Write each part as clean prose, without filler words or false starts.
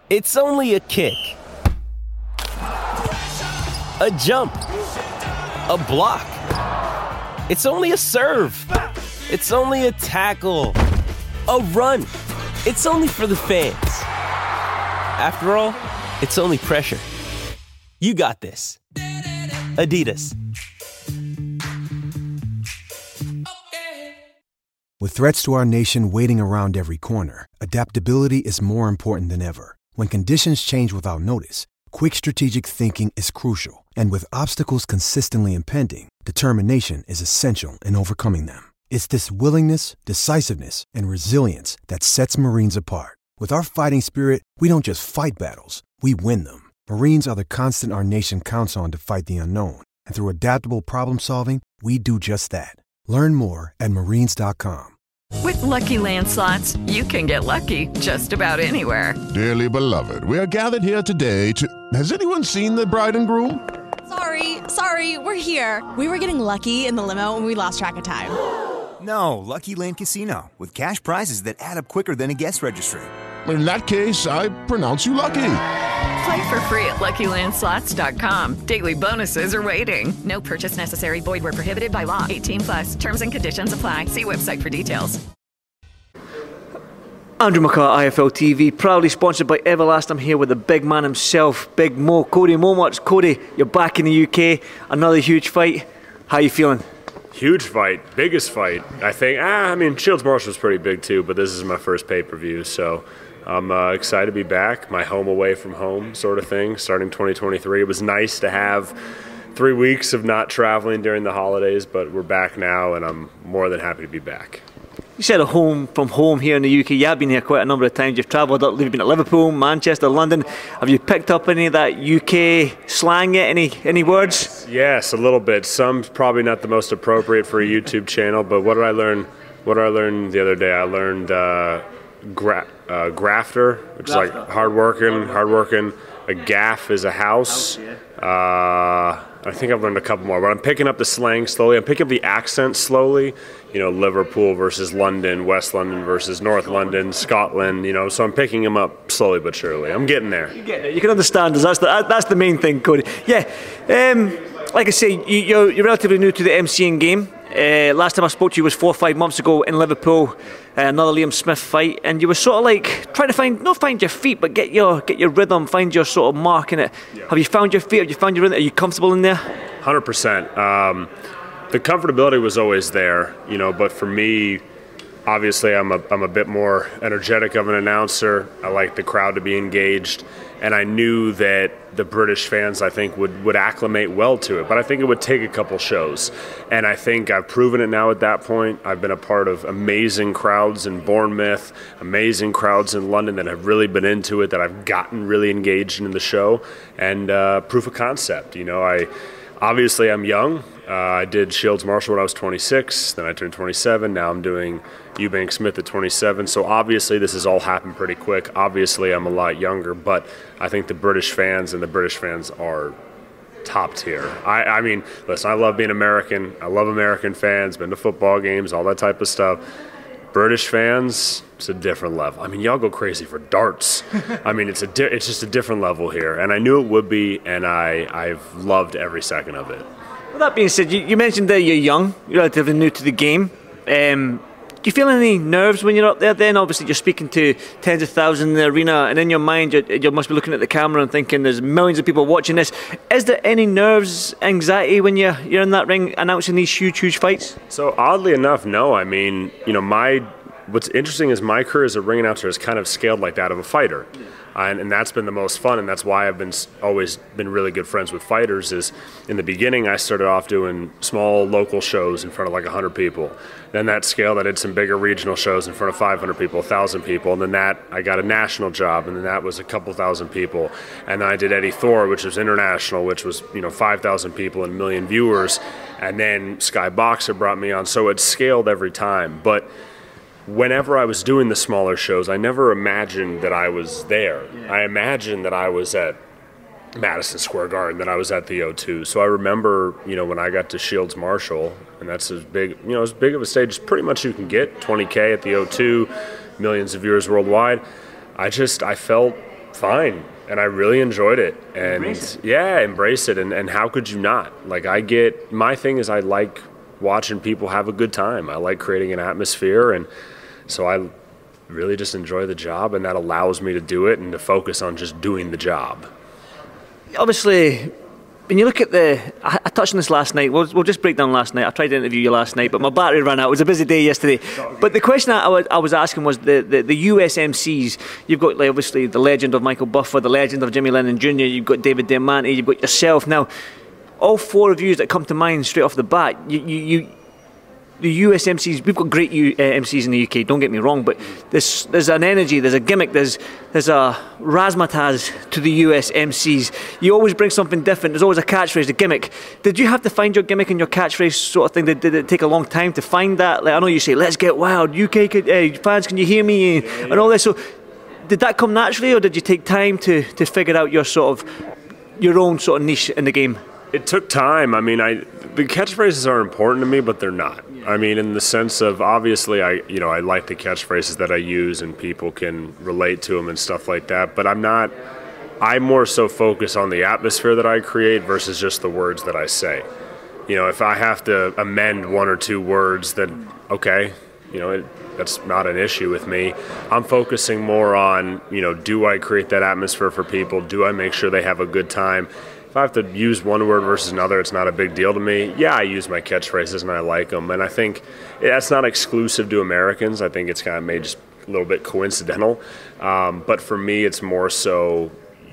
It's only a kick, a jump, a block. It's only a serve. It's only a tackle, a run. It's only for the fans. After all, it's only pressure. You got this. Adidas. With threats to our nation waiting around every corner, adaptability is more important than ever. When conditions change without notice, quick strategic thinking is crucial. And with obstacles consistently impending, determination is essential in overcoming them. It's this willingness, decisiveness, and resilience that sets Marines apart. With our fighting spirit, we don't just fight battles, we win them. Marines are the constant our nation counts on to fight the unknown. And through adaptable problem solving, we do just that. Learn more at marines.com. With Lucky Land Slots, you can get lucky just about anywhere. Dearly beloved, we are gathered here today to... Has anyone seen the bride and groom? Sorry, we're here. We were getting lucky in the limo and we lost track of time. No, Lucky Land Casino, with cash prizes that add up quicker than a guest registry. In that case, I pronounce you lucky. Play for free at LuckyLandSlots.com. Daily bonuses are waiting. No purchase necessary. Void where prohibited by law. 18+. Terms and conditions apply. See website for details. Andrew McCart, IFL TV, proudly sponsored by Everlast. I'm here with the big man himself, Big Mo, Cody Momarts. Cody, you're back in the UK. Another huge fight. How are you feeling? Huge fight, biggest fight. I think. I mean, Shields Marshall was pretty big too, but this is my first pay-per-view, so I'm excited to be back. My home away from home sort of thing, starting 2023. It was nice to have 3 weeks of not traveling during the holidays, but we're back now, and I'm more than happy to be back. You said a home from home here in the UK. You have been here quite a number of times. You've travelled up, you've been at Liverpool, Manchester, London. Have you picked up any of that UK slang yet? Any words? Yes, a little bit. Some probably not the most appropriate for a YouTube channel, but what did I learn? What did I learn the other day? I learned grafter, which is like hardworking. A gaff is a house. I think I've learned a couple more, but I'm picking up the slang slowly. I'm picking up the accent slowly. You know, Liverpool versus London, West London versus North London, Scotland. You know, so I'm picking them up slowly but surely. I'm getting there. You get it. You can understand us. That's the main thing, Cody. Yeah. Like I say, you're relatively new to the MCing game. Last time I spoke to you was 4 or 5 months ago in Liverpool, another Liam Smith fight, and you were sort of like trying to not find your feet, but get your rhythm, find your sort of mark in it. Yeah. Have you found your feet? Have you found your rhythm? Are you comfortable in there? 100%. The comfortability was always there, you know, but for me, obviously I'm a bit more energetic of an announcer. I like the crowd to be engaged, and I knew that the British fans, I think, would acclimate well to it. But I think it would take a couple shows. And I think I've proven it now at that point. I've been a part of amazing crowds in Bournemouth, amazing crowds in London that have really been into it, that I've gotten really engaged in the show, and proof of concept. You know, I'm young. I did Shields Marshall when I was 26, then I turned 27. Now I'm doing Eubank Smith at 27. So obviously this has all happened pretty quick. Obviously I'm a lot younger, but I think the British fans are top tier. I mean, listen, I love being American. I love American fans, been to football games, all that type of stuff. British fans, it's a different level. I mean, y'all go crazy for darts. I mean, it's just a different level here, and I knew it would be, and I've loved every second of it. Well, that being said, you mentioned that you're young, you're relatively new to the game. Do you feel any nerves when you're up there then? Obviously, you're speaking to tens of thousands in the arena, and in your mind, you must be looking at the camera and thinking there's millions of people watching this. Is there any nerves, anxiety when you're in that ring announcing these huge fights? So oddly enough, no. I mean, you know, what's interesting is my career as a ring announcer is kind of scaled like that of a fighter. And that's been the most fun, and that's why I've always been really good friends with fighters. Is in the beginning I started off doing small local shows in front of like 100 people. Then that scaled, I did some bigger regional shows in front of 500 people, 1,000 people, and then I got a national job, and then that was a couple thousand people. And then I did Eddie Thor, which was international, which was 5,000 people and 1 million viewers. And then Sky Boxer brought me on, so it scaled every time. But whenever I was doing the smaller shows, I never imagined that I was there. Yeah. I imagined that I was at Madison Square Garden, that I was at the O2. So I remember, when I got to Shields Marshall, and that's as big, as big of a stage as pretty much you can get, 20K at the O2, millions of viewers worldwide. I felt fine. And I really enjoyed it. And embrace it. And how could you not? Like, my thing is I like watching people have a good time. I like creating an atmosphere. And so I really just enjoy the job, and that allows me to do it and to focus on just doing the job. Obviously, when you look at I touched on this last night. We'll just break down last night. I tried to interview you last night, but my battery ran out. It was a busy day yesterday. But the question I was asking was the USMCs. You've got, like, obviously the legend of Michael Buffer, the legend of Jimmy Lennon Jr., you've got David Diamante, you've got yourself. Now, all four of you that come to mind straight off the bat, the USMCs, we've got great MCs in the UK, don't get me wrong, but there's an energy, there's a gimmick, there's a razzmatazz to the USMCs. You always bring something different, there's always a catchphrase, a gimmick. Did you have to find your gimmick and your catchphrase sort of thing? Did it take a long time to find that? Like, I know you say, let's get wild, UK fans, can you hear me? And all this. So did that come naturally, or did you take time to figure out your own sort of niche in the game? It took time. I mean, the catchphrases are important to me, but they're not. I mean, in the sense of, obviously, I like the catchphrases that I use and people can relate to them and stuff like that, but I more so focus on the atmosphere that I create versus just the words that I say. You know, if I have to amend one or two words, then okay, that's not an issue with me. I'm focusing more on, do I create that atmosphere for people? Do I make sure they have a good time? If I have to use one word versus another, it's not a big deal to me. Yeah, I use my catchphrases and I like them. And I think that's not exclusive to Americans. I think it's kind of made just a little bit coincidental. But for me, it's more so,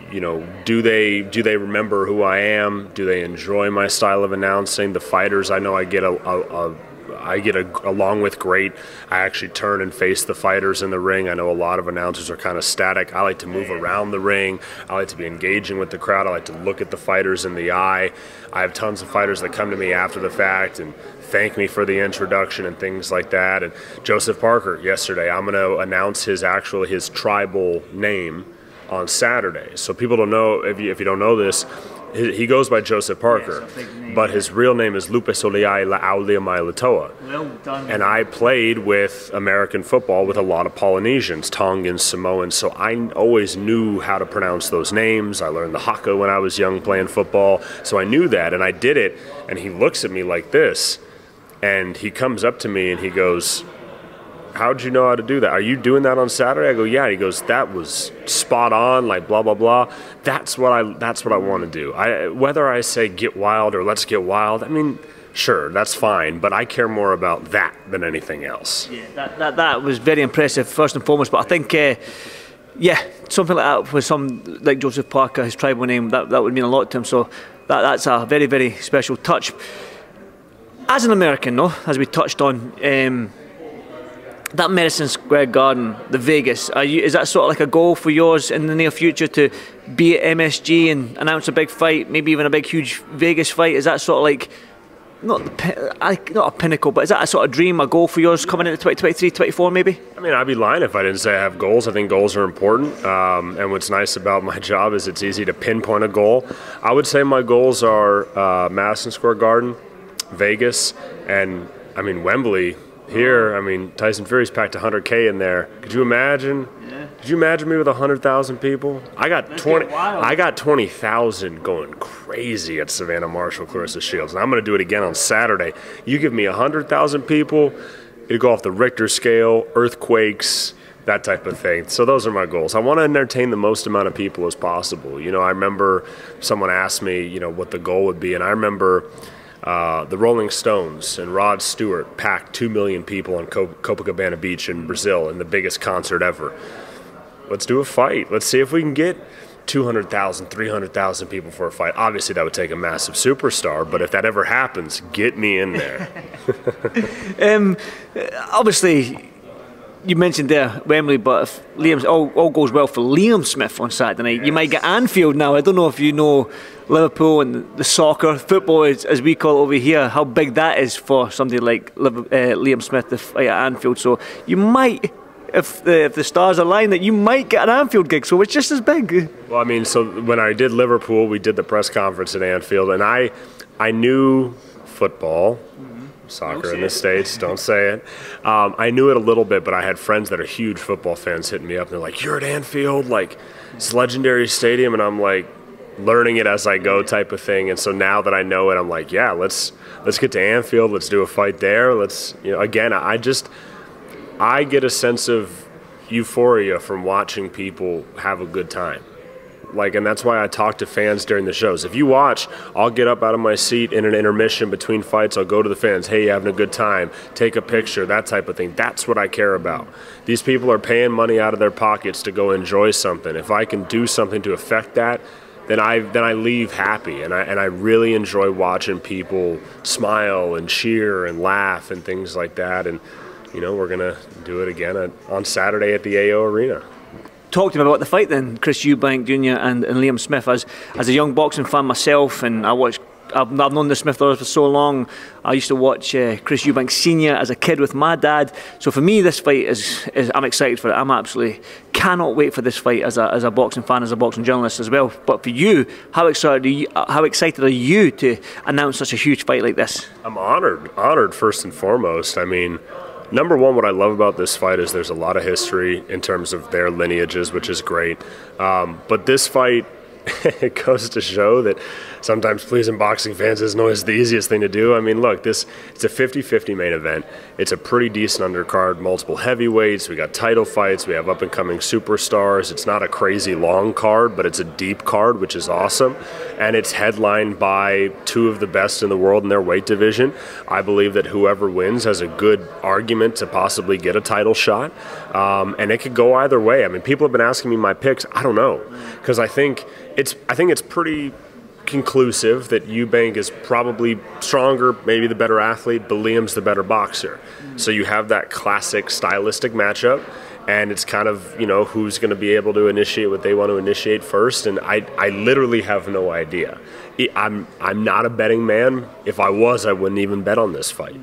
do they remember who I am? Do they enjoy my style of announcing? The fighters, I know I get along with great. I actually turn and face the fighters in the ring. I know a lot of announcers are kind of static. I like to move around the ring. I like to be engaging with the crowd. I like to look at the fighters in the eye. I have tons of fighters that come to me after the fact and thank me for the introduction and things like that. And Joseph Parker yesterday, I'm going to announce his tribal name on Saturday. So people don't know, if you don't know this, he goes by Joseph Parker, but his real name is Lupesoliai La'auliamai Latoa. Well done. And I played with American football with a lot of Polynesians, Tongans, Samoans, so I always knew how to pronounce those names. I learned the haka when I was young playing football, so I knew that, and I did it, and he looks at me like this, and he comes up to me and he goes, how'd you know how to do that? Are you doing that on Saturday? I go, yeah. He goes, that was spot on, like blah, blah, blah. That's what I want to do. Whether I say get wild or let's get wild, I mean, sure, that's fine, but I care more about that than anything else. Yeah, that was very impressive, first and foremost, but I think, something like that with like Joseph Parker, his tribal name, that would mean a lot to him, so that's a very, very special touch. As an American, though, as we touched on, that Madison Square Garden, the Vegas, is that sort of like a goal for yours in the near future to be at MSG and announce a big fight, maybe even a big, huge Vegas fight? Is that sort of like, not a pinnacle, but is that a sort of dream, a goal for yours coming into 2023, 2024 maybe? I mean, I'd be lying if I didn't say I have goals. I think goals are important. And what's nice about my job is it's easy to pinpoint a goal. I would say my goals are Madison Square Garden, Vegas, and, Wembley. Here, Tyson Fury's packed 100K in there. Could you imagine? Yeah. Could you imagine me with 100,000 people? I got 20,000 going crazy at Savannah Marshall, Clarissa Shields, and I'm going to do it again on Saturday. You give me 100,000 people, it'll go off the Richter scale, earthquakes, that type of thing. So those are my goals. I want to entertain the most amount of people as possible. I remember someone asked me, what the goal would be, and I remember the Rolling Stones and Rod Stewart packed 2 million people on Copacabana Beach in Brazil in the biggest concert ever. Let's do a fight. Let's see if we can get 200,000, 300,000 people for a fight. Obviously, that would take a massive superstar, but if that ever happens, get me in there. Obviously, you mentioned there Wembley, but if all goes well for Liam Smith on Saturday night, you might get Anfield now. I don't know if you know Liverpool and the soccer, football as we call it over here, how big that is for somebody like Liam Smith to fight at Anfield. So you might, if the stars align, that you might get an Anfield gig, so it's just as big. Well, so when I did Liverpool, we did the press conference at Anfield, and I knew football, soccer in the States, don't say it. I knew it a little bit, but I had friends that are huge football fans hitting me up. They're like, "You're at Anfield, like it's legendary stadium," and I'm like, learning it as I go type of thing. And so now that I know it, I'm like, yeah, let's get to Anfield. Let's do a fight there. Again, I get a sense of euphoria from watching people have a good time. And that's why I talk to fans during the shows. If you watch, I'll get up out of my seat in an intermission between fights. I'll go to the fans. Hey, you having a good time? Take a picture, that type of thing. That's what I care about. These people are paying money out of their pockets to go enjoy something. If I can do something to affect that, then I leave happy, and I really enjoy watching people smile and cheer and laugh and things like that. And we're gonna do it again on Saturday at the AO Arena. Talk to me about the fight then, Chris Eubank Jr. and Liam Smith. As a young boxing fan myself, and I've known the Smith brothers for so long. I used to watch Chris Eubank Sr. as a kid with my dad. So for me, this fight is I'm excited for it. I'm absolutely cannot wait for this fight as a boxing fan, as a boxing journalist as well. But for you, how excited are you to announce such a huge fight like this? I'm honored first and foremost. I mean, number one, what I love about this fight is there's a lot of history in terms of their lineages, which is great. But this fight, it goes to show that sometimes pleasing boxing fans isn't always the easiest thing to do. I mean, look, it's a 50-50 main event. It's a pretty decent undercard, multiple heavyweights. We got title fights. We have up-and-coming superstars. It's not a crazy long card, but it's a deep card, which is awesome. And it's headlined by two of the best in the world in their weight division. I believe that whoever wins has a good argument to possibly get a title shot. And it could go either way. I mean, people have been asking me my picks. I don't know, because I think it's pretty conclusive that Eubank is probably stronger, maybe the better athlete, but Liam's the better boxer. So you have that classic stylistic matchup, and it's kind of, who's going to be able to initiate what they want to initiate first, and I literally have no idea. I'm not a betting man. If I was, I wouldn't even bet on this fight.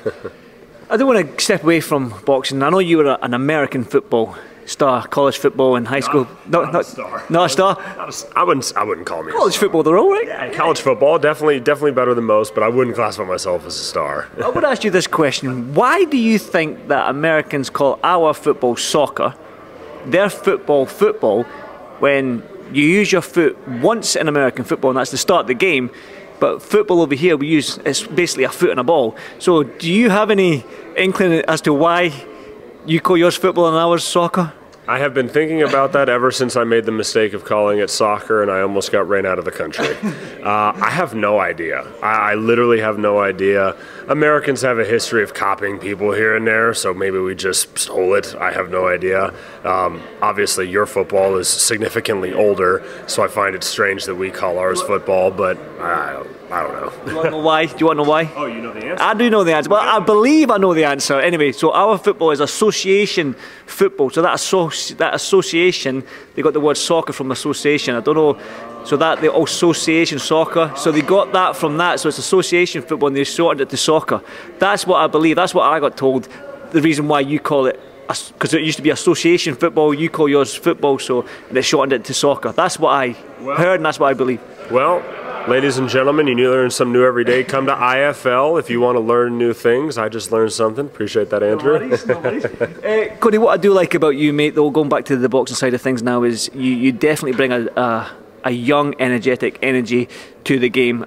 I don't want to step away from boxing. I know you were an American football star, college football in high school. Not a star. Not a star? I wouldn't call me college football, they're all right. Yeah, college football, definitely better than most, but I wouldn't classify myself as a star. I would ask you this question. Why do you think that Americans call our football soccer, their football, when you use your foot once in American football, and that's the start of the game, but football over here, it's basically a foot and a ball. So do you have any inkling as to why you call yours football and ours soccer? I have been thinking about that ever since I made the mistake of calling it soccer and I almost got ran out of the country. I have no idea. I literally have no idea. Americans have a history of copying people here and there, so maybe we just stole it. I have no idea. Obviously, your football is significantly older, so I find it strange that we call ours football, but I don't know. Do you want to know why? Oh, you know the answer? I do know the answer. Well, I believe I know the answer. Anyway, so our football is association football. So that association, they got the word soccer from association. I don't know. So that the association soccer. So they got that from that. So it's association football, and they shortened it to soccer. That's what I believe. That's what I got told. The reason why you call it, because it used to be association football, you call yours football, so they shortened it to soccer. That's what I heard, and that's what I believe. Well, ladies and gentlemen, you learn something new every day. Come to IFL if you want to learn new things. I just learned something. Appreciate that, Andrew. No worries. Cody, what I do like about you, mate, though, going back to the boxing side of things now, is you definitely bring a young, energetic energy to the game.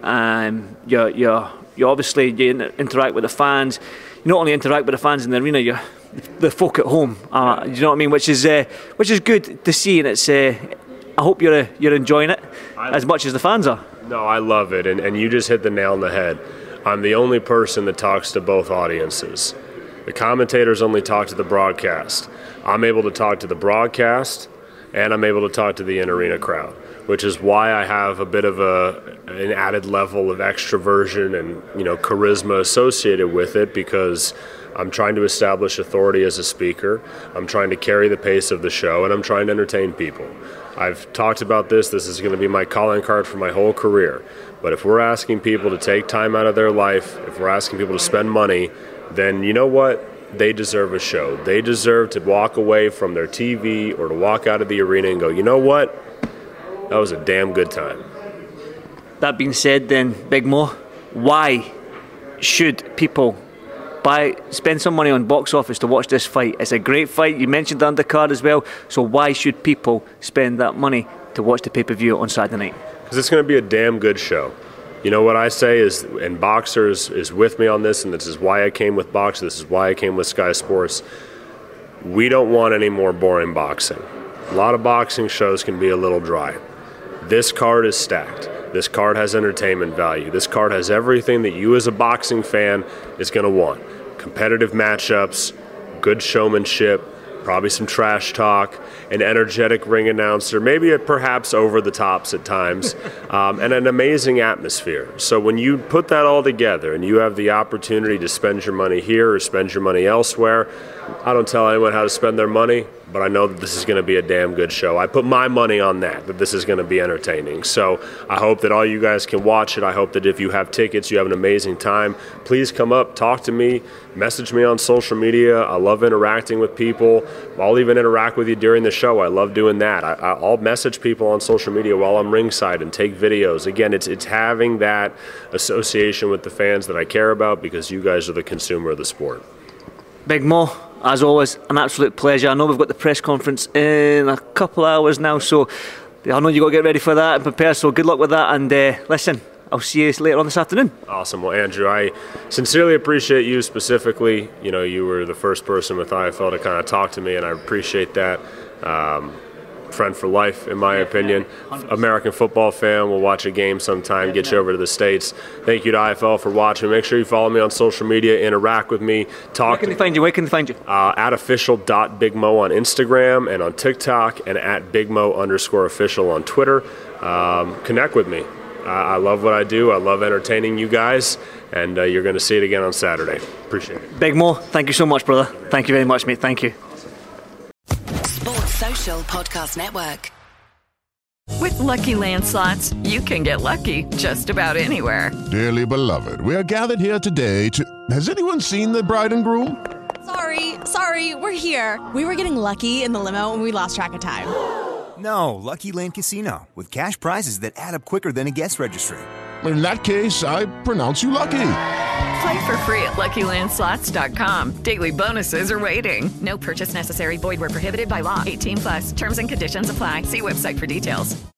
You obviously interact with the fans. You not only interact with the fans in the arena, you're the folk at home. You know what I mean? Which is good to see, and it's. I hope you're enjoying it as much as the fans are. No, I love it, and you just hit the nail on the head. I'm the only person that talks to both audiences. The commentators only talk to the broadcast. I'm able to talk to the broadcast, and I'm able to talk to the in-arena crowd, which is why I have a bit of an added level of extroversion and charisma associated with it, because I'm trying to establish authority as a speaker. I'm trying to carry the pace of the show, and I'm trying to entertain people. I've talked about this. This is going to be my calling card for my whole career. But if we're asking people to take time out of their life, if we're asking people to spend money, then you know what? They deserve a show. They deserve to walk away from their TV or to walk out of the arena and go, you know what? That was a damn good time. That being said then, Big Mo, why should people spend some money on box office to watch this fight. It's a great fight. You mentioned the undercard as well. So why should people spend that money to watch the pay-per-view on Saturday night? Because it's going to be a damn good show. You know what I say is, and Boxers is with me on this, and this is why I came with Boxer, this is why I came with Sky Sports. We don't want any more boring boxing. A lot of boxing shows can be a little dry. This card is stacked. This card has entertainment value. This card has everything that you as a boxing fan is going to want. Competitive matchups, good showmanship, probably some trash talk, an energetic ring announcer, maybe perhaps over the tops at times, and an amazing atmosphere. So when you put that all together and you have the opportunity to spend your money here or spend your money elsewhere, I don't tell anyone how to spend their money, but I know that this is going to be a damn good show. I put my money on that this is going to be entertaining. So I hope that all you guys can watch it. I hope that if you have tickets, you have an amazing time. Please come up, talk to me, message me on social media. I love interacting with people. I'll even interact with you during the show. I love doing that. I'll message people on social media while I'm ringside and take videos. Again, it's having that association with the fans that I care about, because you guys are the consumer of the sport. Big Mo, as always, an absolute pleasure. I know we've got the press conference in a couple of hours now, so I know you've got to get ready for that and prepare, so good luck with that. And listen, I'll see you later on this afternoon. Awesome. Well, Andrew, I sincerely appreciate you specifically. You know, you were the first person with IFL to kind of talk to me, and I appreciate that. Friend for life, in my opinion. American football fan. We'll watch a game sometime, get you over to the States. Thank you to IFL for watching. Make sure you follow me on social media, interact with me, talk. Where can they find you? Where can they find you? At official.bigmo on Instagram and on TikTok, and at bigmo_official on Twitter. Connect with me. I love what I do. I love entertaining you guys, and you're going to see it again on Saturday. Appreciate it. Big Mo, thank you so much, brother. Thank you very much, mate. Thank you. Sports Social Podcast Network. With Lucky Land Slots, you can get lucky just about anywhere. Dearly beloved, we are gathered here today to... Has anyone seen the bride and groom? Sorry, we're here. We were getting lucky in the limo and we lost track of time. No, Lucky Land Casino, with cash prizes that add up quicker than a guest registry. In that case, I pronounce you lucky. Play for free at LuckyLandSlots.com. Daily bonuses are waiting. No purchase necessary. Void where prohibited by law. 18+. Terms and conditions apply. See website for details.